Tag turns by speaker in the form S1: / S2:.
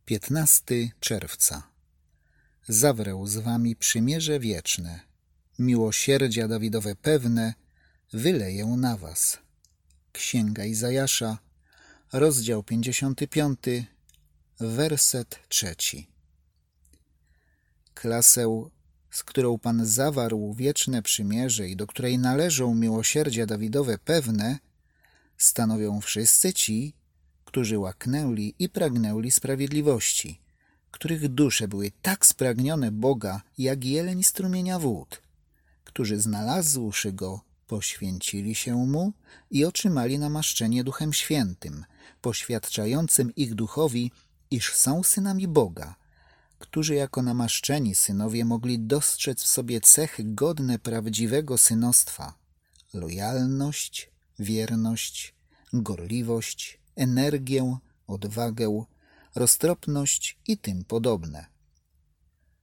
S1: 15 czerwca. Zawrę z wami przymierze wieczne, miłosierdzia Dawidowe pewne wyleję na was. Księga Izajasza, rozdział 55, werset 3. Klasę, z którą Pan zawarł wieczne przymierze i do której należą miłosierdzia Dawidowe pewne, stanowią wszyscy ci, którzy łaknęli i pragnęli sprawiedliwości, których dusze były tak spragnione Boga, jak jeleń strumienia wód, którzy znalazłszy Go, poświęcili się Mu i otrzymali namaszczenie Duchem Świętym, poświadczającym ich duchowi, iż są synami Boga, którzy jako namaszczeni synowie mogli dostrzec w sobie cechy godne prawdziwego synostwa: lojalność, wierność, gorliwość, energię, odwagę, roztropność i tym podobne.